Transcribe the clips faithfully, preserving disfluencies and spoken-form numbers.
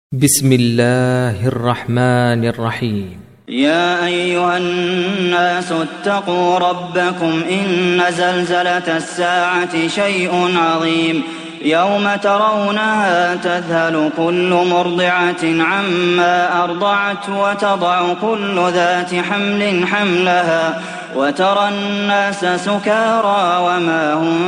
بسم الله الرحمن الرحيم. يا أيها الناس اتقوا ربكم إن زلزلة الساعة شيء عظيم يوم ترونها تذهل كل مرضعة عما أرضعت وتضع كل ذات حمل حملها وترى الناس سكارى وما هم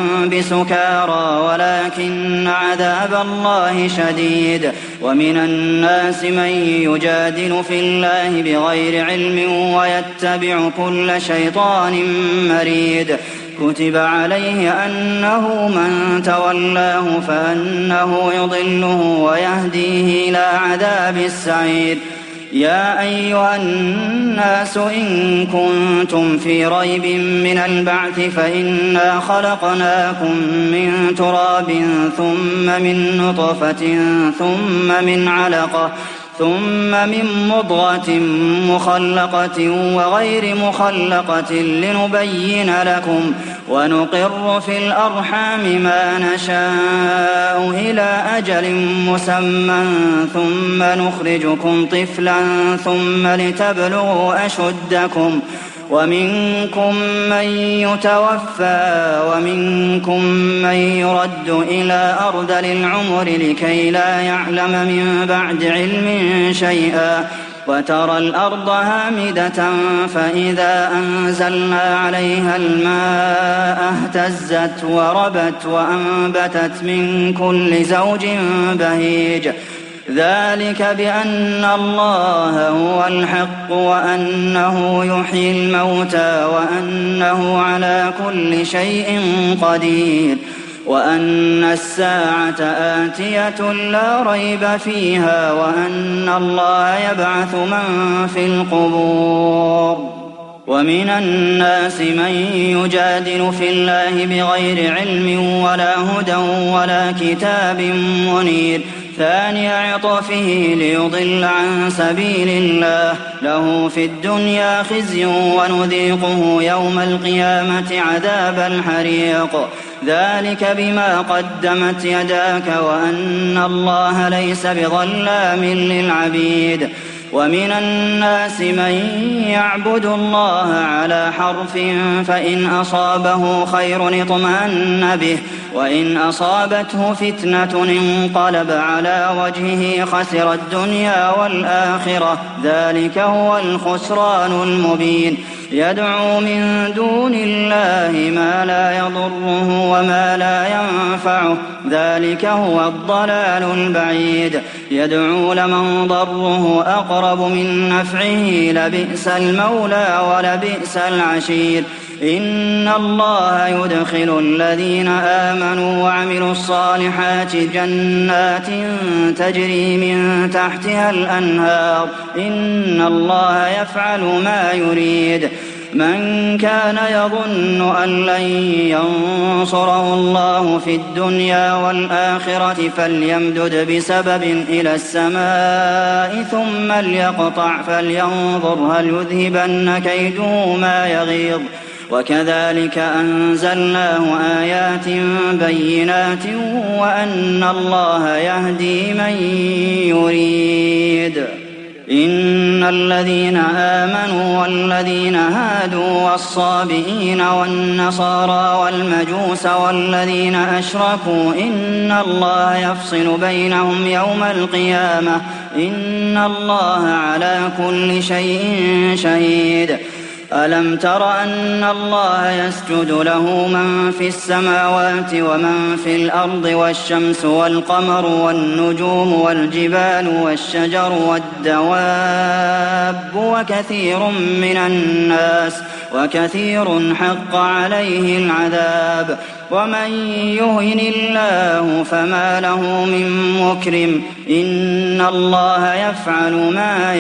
بسكارى ولكن عذاب الله شديد. ومن الناس من يجادل في الله بغير علم ويتبع كل شيطان مريد. كتب عليه أنه من تولاه فأنه يضله ويهديه إلى عذاب السعير. يا أيها الناس إن كنتم في ريب من البعث فإنا خلقناكم من تراب ثم من نطفة ثم من علقة ثم من مضغة مخلقة وغير مخلقة لنبين لكم ونقر في الأرحام ما نشاء إلى أجل مسمى ثم نخرجكم طفلا ثم لتبلغوا أشدكم ومنكم من يتوفى ومنكم من يرد إلى أرذل العمر لكي لا يعلم من بعد علم شيئا. وترى الأرض هامدة فإذا أنزلنا عليها الماء اهتزت وربت وأنبتت من كل زوج بهيج. ذلك بأن الله هو الحق وأنه يحيي الموتى وأنه على كل شيء قدير وأن الساعة آتية لا ريب فيها وأن الله يبعث من في القبور. ومن الناس من يجادل في الله بغير علم ولا هدى ولا كتاب منير. ثاني عطفه ليضل عن سبيل الله له في الدنيا خزي ونذيقه يوم القيامة عذاب الحريق. ذلك بما قدمت يداك وأن الله ليس بظلام للعبيد. ومن الناس من يعبد الله على حرف فإن أصابه خير اطمأن به وإن أصابته فتنة انقلب على وجهه خسر الدنيا والآخرة ذلك هو الخسران المبين. يدعو من دون الله ما لا يضره وما لا ينفعه ذلك هو الضلال البعيد. يدعو لمن ضره أقرب من نفعه لبئس المولى ولبئس العشير. إن الله يدخل الذين آمنوا وعملوا الصالحات جنات تجري من تحتها الأنهار إن الله يفعل ما يريد. من كان يظن أن لن ينصره الله في الدنيا والآخرة فليمدد بسبب إلى السماء ثم ليقطع فلينظر هل يذهبن كيده ما يغيظ. وكذلك أنزلناه آيات بينات وأن الله يهدي من يريد. إن الذين آمنوا والذين هادوا والصابئين والنصارى والمجوس والذين أشركوا إن الله يفصل بينهم يوم القيامة إن الله على كل شيء شهيد. ألم تر أن الله يسجد له من في السماوات ومن في الأرض والشمس والقمر والنجوم والجبال والشجر والدواب وكثير من الناس وكثير حق عليه العذاب. ومن يهن الله فما له من مكرم إن الله يفعل ما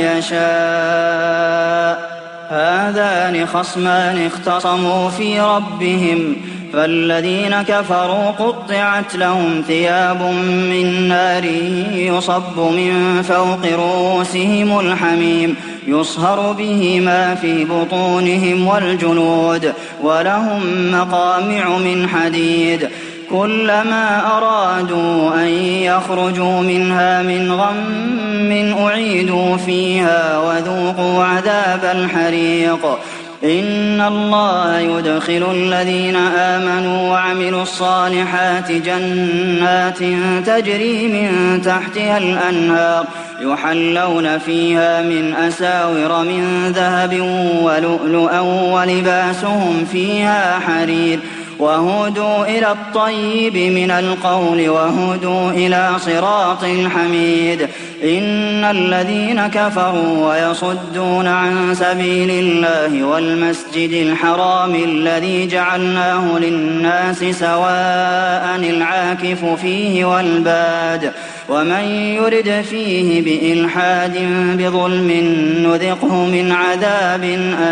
يشاء. هذان خصمان اختصموا في ربهم فالذين كفروا قطعت لهم ثياب من نار يصب من فوق رؤوسهم الحميم يصهر به ما في بطونهم والجلود ولهم مقامع من حديد كلما أرادوا أن يخرجوا منها من غم أعيدوا فيها وذوقوا عذاب الحريق إن الله يدخل الذين آمنوا وعملوا الصالحات جنات تجري من تحتها الأنهار يحلون فيها من أساور من ذهب ولؤلؤا ولباسهم فيها حرير وهدوا إلى الطيب من القول وهدوا إلى صراط الحميد إن الذين كفروا ويصدون عن سبيل الله والمسجد الحرام الذي جعلناه للناس سواء العاكف فيه والباد ومن يرد فيه بإلحاد بظلم نذقه من عذاب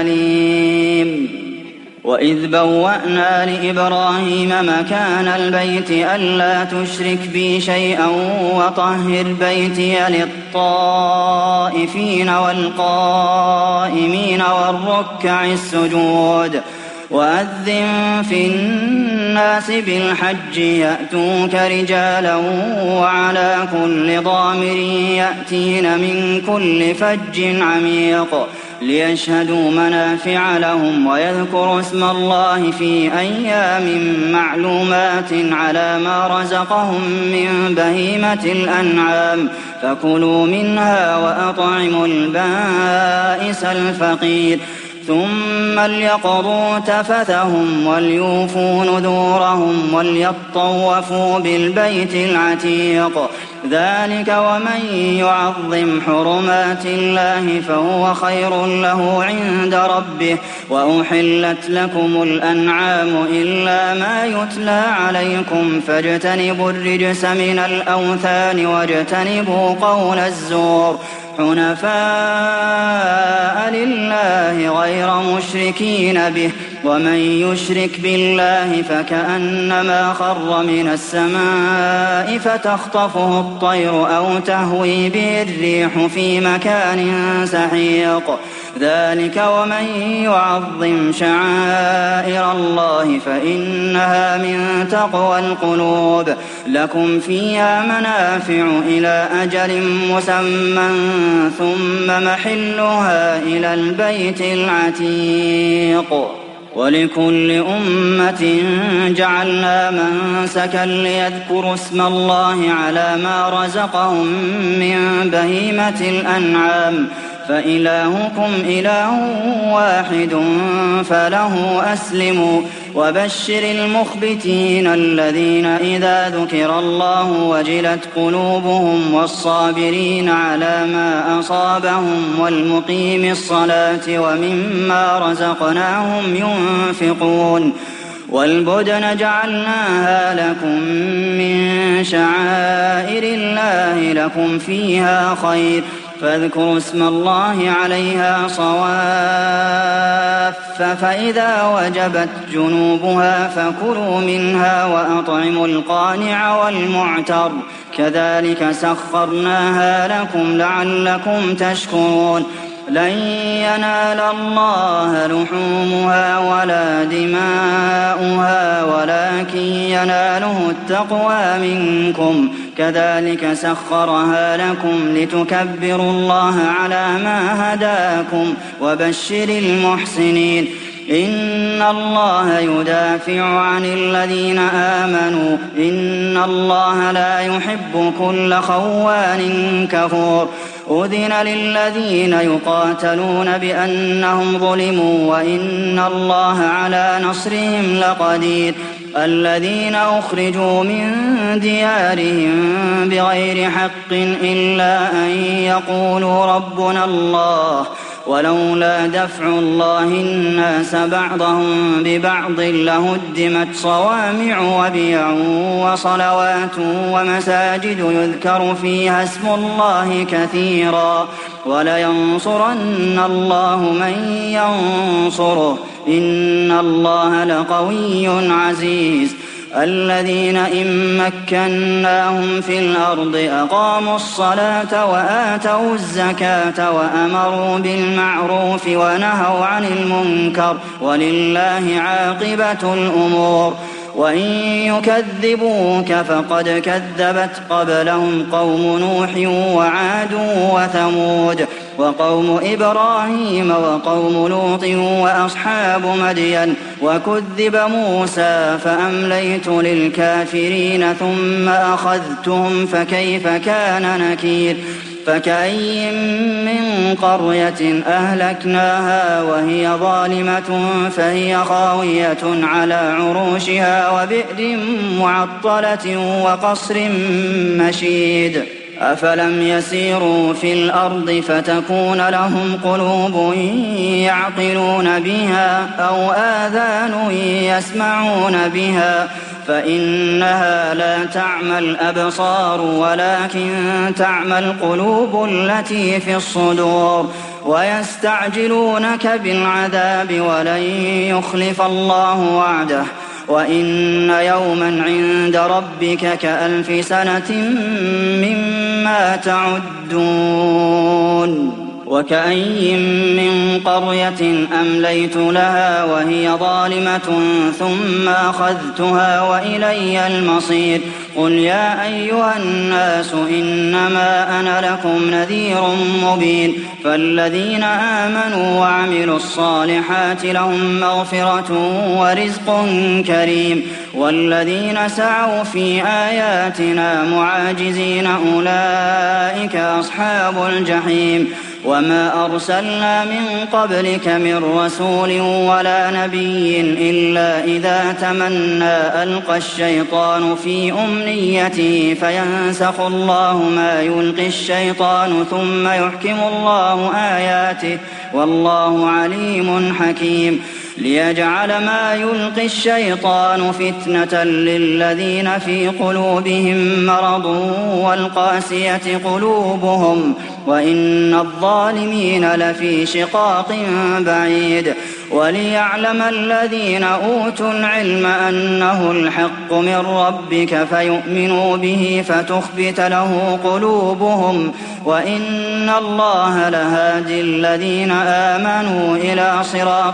أليم وإذ بوأنا لإبراهيم مكان البيت ألا تشرك بي شيئا وطهر بيتي للطائفين والقائمين والركع السجود وأذن في الناس بالحج يأتوك رجالا وعلى كل ضامر يأتين من كل فج عميق ليشهدوا منافع لهم ويذكروا اسم الله في أيام معلومات على ما رزقهم من بهيمة الأنعام فكلوا منها وأطعموا البائس الفقير ثم ليقضوا تفثهم وليوفوا نذورهم وليطوفوا بالبيت العتيق ذلك ومن يعظم حرمات الله فهو خير له عند ربه وأحلت لكم الأنعام إلا ما يتلى عليكم فاجتنبوا الرجس من الأوثان واجتنبوا قول الزور حنفاء لله غير مشركين به ومن يشرك بالله فكأنما خر من السماء فتخطفه الطير أو تهوي به الريح في مكان سحيق ذلك ومن يعظم شعائر الله فإنها من تقوى القلوب لكم فيها منافع إلى أجل مسمى ثم محلها إلى البيت العتيق ولكل أمة جعلنا منسكا ليذكروا اسم الله على ما رزقهم من بهيمة الأنعام فإلهكم إله واحد فله أسلموا وبشر المخبتين الذين إذا ذكر الله وجلت قلوبهم والصابرين على ما أصابهم والمقيم الصلاة ومما رزقناهم ينفقون والبدن جعلناها لكم من شعائر الله لكم فيها خير فاذكروا اسم الله عليها صواف فإذا وجبت جنوبها فكلوا منها وأطعموا القانع والمعتر كذلك سخرناها لكم لعلكم تشكرون لن ينال الله لحومها ولا دماؤها ولكن يناله التقوى منكم كذلك سخرها لكم لتكبروا الله على ما هداكم وبشر المحسنين إن الله يدافع عن الذين آمنوا إن الله لا يحب كل خوان كفور أذن للذين يقاتلون بأنهم ظلموا وإن الله على نصرهم لقدير الذين أخرجوا من ديارهم بغير حق إلا أن يقولوا ربنا الله ولولا دفع الله الناس بعضهم ببعض لهدمت صوامع وبيع وصلوات ومساجد يذكر فيها اسم الله كثيرا ولينصرن الله من ينصره إن الله لقوي عزيز الذين إن مكناهم في الأرض أقاموا الصلاة وآتوا الزكاة وأمروا بالمعروف ونهوا عن المنكر ولله عاقبة الأمور وإن يكذبوك فقد كذبت قبلهم قوم نوح وعاد وثمود وقوم إبراهيم وقوم لوط وأصحاب مدين وكذب موسى فأمليت للكافرين ثم أخذتهم فكيف كان نكير فكأي من قرية أهلكناها وهي ظالمة فهي خاوية على عروشها وبئر معطلة وقصر مشيد أفلم يسيروا في الأرض فتكون لهم قلوب يعقلون بها أو آذان يسمعون بها فإنها لا تعمى الأبصار ولكن تعمى القلوب التي في الصدور ويستعجلونك بالعذاب ولن يخلف الله وعده وإن يوما عند ربك كألف سنة مما تعدون وكأي من قرية أمليت لها وهي ظالمة ثم أخذتها وإلي المصير قل يا أيها الناس إنما أنا لكم نذير مبين فالذين آمنوا وعملوا الصالحات لهم مغفرة ورزق كريم والذين سعوا في آياتنا معاجزين أولئك أصحاب الجحيم وما أرسلنا من قبلك من رسول ولا نبي إلا إذا تمنى ألقى الشيطان في أمنيته فينسخ الله ما يلقي الشيطان ثم يحكم الله آياته والله عليم حكيم ليجعل ما يلقي الشيطان فتنة للذين في قلوبهم مرض والقاسية قلوبهم وإن الظالمين لفي شقاق بعيد وليعلم الذين أوتوا العلم أنه الحق من ربك فيؤمنوا به فتخبت له قلوبهم وإن الله لهادي الذين آمنوا إلى صراط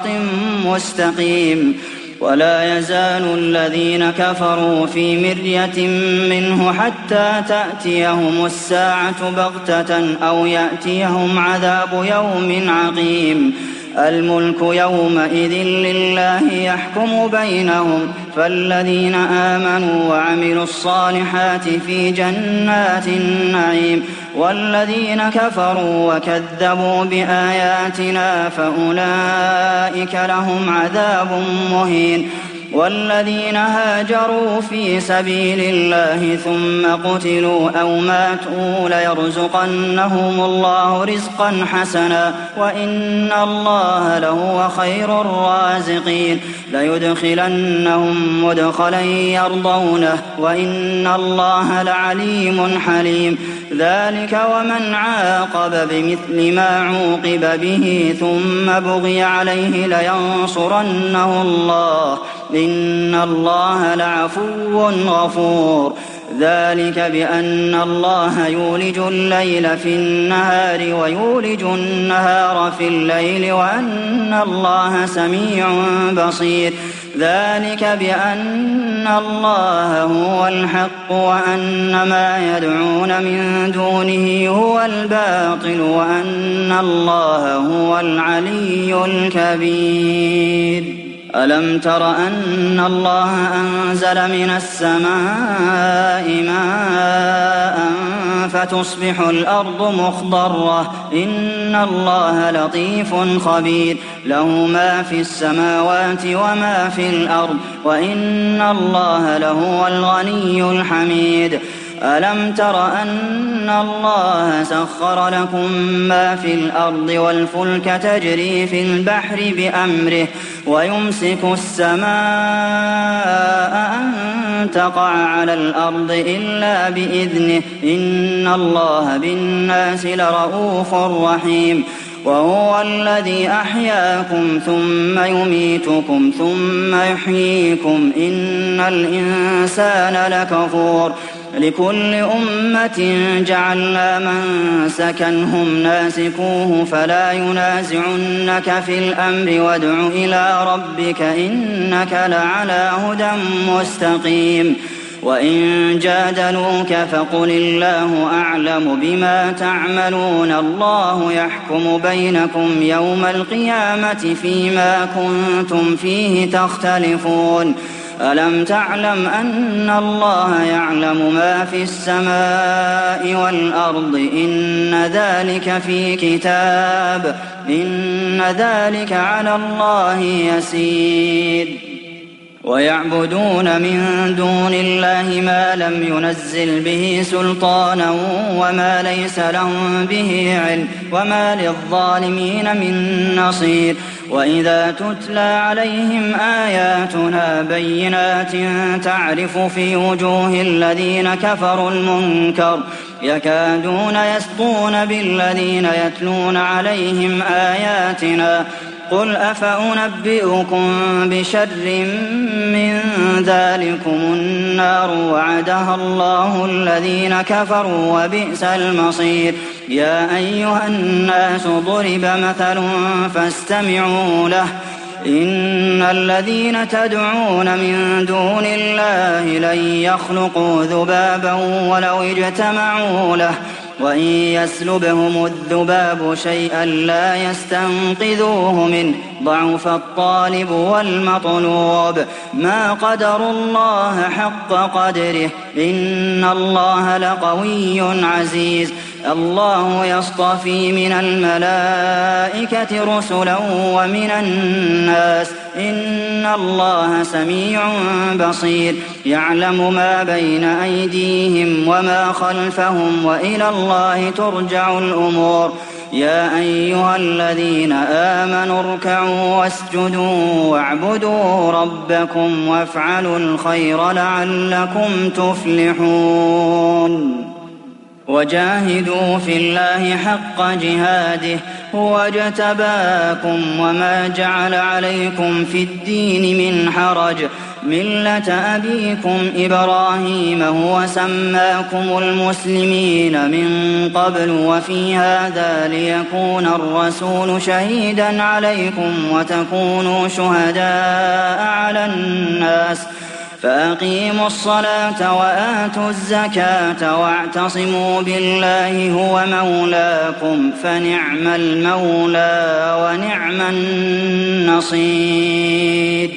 مستقيم ولا يزال الذين كفروا في مرية منه حتى تأتيهم الساعة بغتة أو يأتيهم عذاب يوم عقيم الملك يومئذ لله يحكم بينهم فالذين آمنوا وعملوا الصالحات في جنات النعيم والذين كفروا وكذبوا بآياتنا فأولئك لهم عذاب مهين والذين هاجروا في سبيل الله ثم قتلوا أو ماتوا ليرزقنهم الله رزقا حسنا وإن الله لهو خير الرازقين ليدخلنهم مدخلا يرضونه وإن الله لعليم حليم ذلك ومن عاقب بمثل ما عوقب به ثم بغي عليه لينصرنه الله إن الله لعفو غفور ذلك بأن الله يولج الليل في النهار ويولج النهار في الليل وأن الله سميع بصير ذلك بأن الله هو الحق وأن ما يدعون من دونه هو الباطل وأن الله هو العلي الكبير ألم تر أن الله أنزل من السماء ماء فتصبح الأرض مخضرة إن الله لطيف خبير له ما في السماوات وما في الأرض وإن الله لهو الغني الحميد ألم تر أن الله سخر لكم ما في الأرض والفلك تجري في البحر بأمره ويمسك السماء أن تقع على الأرض إلا بإذنه إن الله بالناس لرءوف رحيم وهو الذي أحياكم ثم يميتكم ثم يحييكم إن الإنسان لكفور لكل أمة جعلنا منسكا هم ناسكوه فلا ينازعنك في الأمر وادع إلى ربك إنك لعلى هدى مستقيم وإن جادلوك فقل الله أعلم بما تعملون الله يحكم بينكم يوم القيامة فيما كنتم فيه تختلفون ألم تعلم أن الله يعلم ما في السماء والأرض إن ذلك في كتاب إن ذلك على الله يسير ويعبدون من دون الله ما لم ينزل به سلطانا وما ليس لهم به علم وما للظالمين من نصير وإذا تتلى عليهم آياتنا بينات تعرف في وجوه الذين كفروا المنكر يكادون يسطون بالذين يتلون عليهم آياتنا قل أفأنبئكم بشر من ذلكم النار وعدها الله الذين كفروا وبئس المصير يا أيها الناس ضرب مثل فاستمعوا له إن الذين تدعون من دون الله لن يخلقوا ذبابا ولو اجتمعوا له وإن يسلبهم الذباب شيئا لا يستنقذوه منه ضعف الطالب والمطلوب ما قدروا الله حق قدره إن الله لقوي عزيز الله يصطفي من الملائكة رسلا ومن الناس إن الله سميع بصير يعلم ما بين أيديهم وما خلفهم وإلى الله ترجع الأمور يا أيها الذين آمنوا اركعوا واسجدوا واعبدوا ربكم وافعلوا الخير لعلكم تفلحون وجاهدوا في الله حق جهاده هو اجتباكم وما جعل عليكم في الدين من حرج ملة أبيكم إبراهيم هو سماكم المسلمين من قبل وفي هذا ليكون الرسول شهيدا عليكم وتكونوا شهداء على الناس فأقيموا الصلاة وآتوا الزكاة واعتصموا بالله هو مولاكم فنعم المولى ونعم النصير